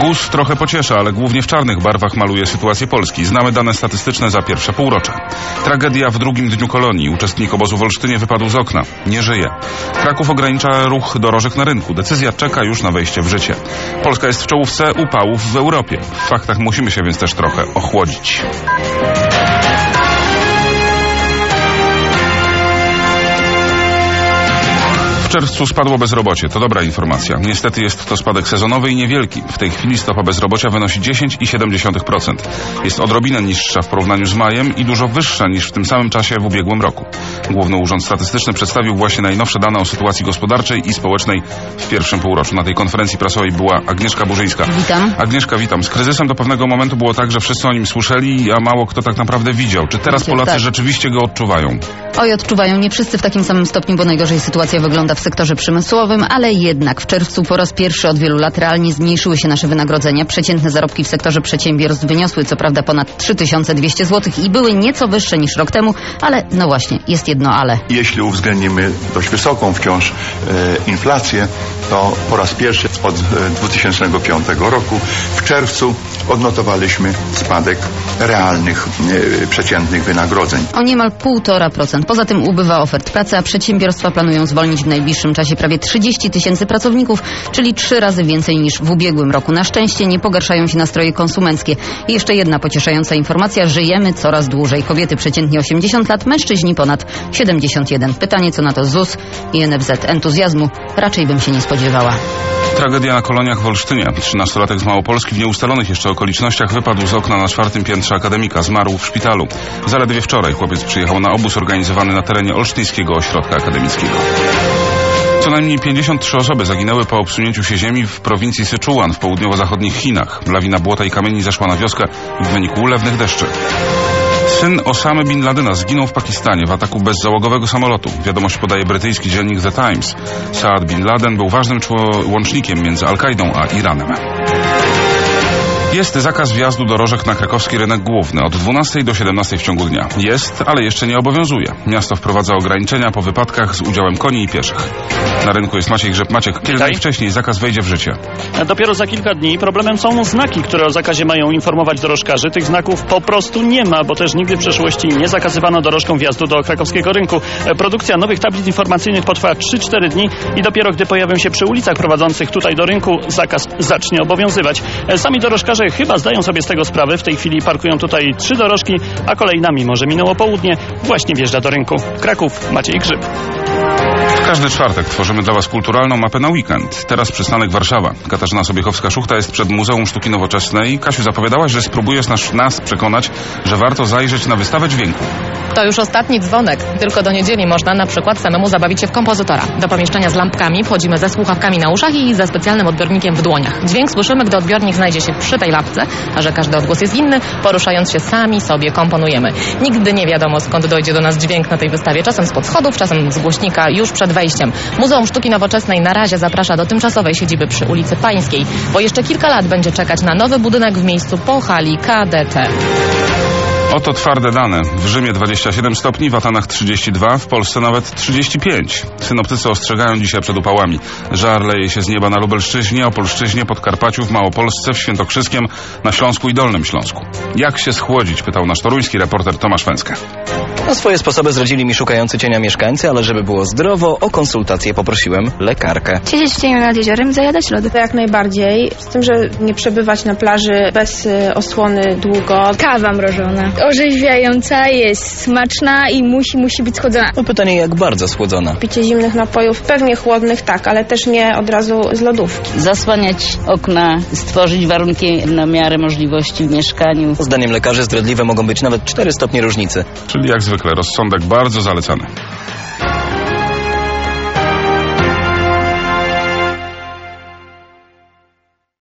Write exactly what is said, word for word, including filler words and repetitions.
GUS trochę pociesza, ale głównie w czarnych barwach maluje sytuację Polski. Znamy dane statystyczne za pierwsze półrocze. Tragedia w drugim dniu kolonii. Uczestnik obozu w Olsztynie wypadł z okna. Nie żyje. Kraków ogranicza ruch dorożek na rynku. Decyzja czeka już na wejście w życie. Polska jest w czołówce upałów w Europie. W faktach musimy się więc też trochę ochłodzić. W czerwcu spadło bezrobocie. To dobra informacja. Niestety jest to spadek sezonowy i niewielki. W tej chwili stopa bezrobocia wynosi dziesięć przecinek siedem procent. Jest odrobinę niższa w porównaniu z majem i dużo wyższa niż w tym samym czasie w ubiegłym roku. Główny Urząd Statystyczny przedstawił właśnie najnowsze dane o sytuacji gospodarczej i społecznej w pierwszym półroczu. Na tej konferencji prasowej była Agnieszka Burzyńska. Witam. Agnieszka, witam. Z kryzysem do pewnego momentu było tak, że wszyscy o nim słyszeli, a mało kto tak naprawdę widział. Czy teraz Polacy tak. rzeczywiście go odczuwają? Oj, odczuwają. Nie wszyscy w takim samym stopniu, bo najgorzej sytuacja wygląda w sektorze przemysłowym, ale jednak w czerwcu po raz pierwszy od wielu lat realnie zmniejszyły się nasze wynagrodzenia. Przeciętne zarobki w sektorze przedsiębiorstw wyniosły co prawda ponad trzy tysiące dwieście złotych i były nieco wyższe niż rok temu, ale no właśnie, jest jedno ale. Jeśli uwzględnimy dość wysoką wciąż e, inflację, to po raz pierwszy od e, dwa tysiące piątego roku w czerwcu odnotowaliśmy spadek realnych e, przeciętnych wynagrodzeń. O niemal półtora procent. Poza tym ubywa ofert pracy, a przedsiębiorstwa planują zwolnić w najbliższym czasie prawie trzydzieści tysięcy pracowników, czyli trzy razy więcej niż w ubiegłym roku. Na szczęście nie pogarszają się nastroje konsumenckie. I jeszcze jedna pocieszająca informacja. Żyjemy coraz dłużej. Kobiety przeciętnie osiemdziesiąt lat, mężczyźni ponad siedemdziesiąt jeden. Pytanie, co na to Z U S i N F Z. Entuzjazmu raczej bym się nie spodziewała. Tragedia na koloniach w Olsztynie. Trzynastolatek z Małopolski w nieustalonych jeszcze okolicznościach wypadł z okna na czwartym piętrze akademika. Zmarł w szpitalu. Zaledwie wczoraj chłopiec przyjechał na obóz organizowany na terenie Olsztyńskiego Ośrodka Akademickiego. Co najmniej pięćdziesiąt trzy osoby zaginęły po obsunięciu się ziemi w prowincji Syczuan w południowo-zachodnich Chinach. Lawina błota i kamieni zeszła na wioskę w wyniku ulewnych deszczy. Syn Osamy Bin Ladena zginął w Pakistanie w ataku bezzałogowego samolotu. Wiadomość podaje brytyjski dziennik The Times. Saad Bin Laden był ważnym łącznikiem między Al-Kaidą a Iranem. Jest zakaz wjazdu dorożek na krakowski rynek główny od dwunastej do siedemnastej w ciągu dnia. Jest, ale jeszcze nie obowiązuje. Miasto wprowadza ograniczenia po wypadkach z udziałem koni i pieszych. Na rynku jest Maciej Grzyb. Maciek, kiedy najwcześniej zakaz wejdzie w życie? Dopiero za kilka dni. Problemem są znaki, które o zakazie mają informować dorożkarzy. Tych znaków po prostu nie ma, bo też nigdy w przeszłości nie zakazywano dorożkom wjazdu do krakowskiego rynku. Produkcja nowych tablic informacyjnych potrwa trzy cztery dni i dopiero gdy pojawią się przy ulicach prowadzących tutaj do rynku, zakaz zacznie obowiązywać. Sami dorożkarze chyba zdają sobie z tego sprawę. W tej chwili parkują tutaj trzy dorożki, a kolejna, mimo że minęło południe, właśnie wjeżdża do rynku. Kraków, Maciej Grzyb. Każdy czwartek tworzymy dla Was kulturalną mapę na weekend. Teraz przystanek Warszawa. Katarzyna Sobiechowska-Szuchta jest przed Muzeum Sztuki Nowoczesnej. Kasiu, zapowiadałaś, że spróbujesz nas, nas przekonać, że warto zajrzeć na wystawę dźwięku. To już ostatni dzwonek. Tylko do niedzieli można na przykład samemu zabawić się w kompozytora. Do pomieszczenia z lampkami wchodzimy ze słuchawkami na uszach i ze specjalnym odbiornikiem w dłoniach. Dźwięk słyszymy, gdy odbiornik znajdzie się przy tej lampce, a że każdy odgłos jest inny, poruszając się sami sobie komponujemy. Nigdy nie wiadomo, skąd dojdzie do nas dźwięk na tej wystawie. Czasem spod schodów, czasem z głośnika już przed wejściem. Muzeum Sztuki Nowoczesnej na razie zaprasza do tymczasowej siedziby przy ulicy Pańskiej, bo jeszcze kilka lat będzie czekać na nowy budynek w miejscu po hali K D T. Oto twarde dane. W Rzymie dwadzieścia siedem stopni, w Atanach trzydzieści dwa, w Polsce nawet trzydzieści pięć. Synoptycy ostrzegają dzisiaj przed upałami. Żar leje się z nieba na Lubelszczyźnie, Opolszczyźnie, Podkarpaciu, w Małopolsce, w Świętokrzyskiem, na Śląsku i Dolnym Śląsku. Jak się schłodzić? Pytał nasz toruński reporter Tomasz Węckę. Na swoje sposoby zdradzili mi szukający cienia mieszkańcy, ale żeby było zdrowo, o konsultację poprosiłem lekarkę. Siedzieć w cieniu nad jeziorem, zajadać lody. To jak najbardziej. Z tym, że nie przebywać na plaży bez y, osłony długo. Kawa mrożona. Orzeźwiająca, jest smaczna i musi, musi być schłodzona. No pytanie, jak bardzo schłodzona? Picie zimnych napojów, pewnie chłodnych, tak, ale też nie od razu z lodówki. Zasłaniać okna, stworzyć warunki na miarę możliwości w mieszkaniu. Zdaniem lekarzy zdradliwe mogą być nawet cztery stopnie różnicy. Czyli jak zwykle rozsądek bardzo zalecany.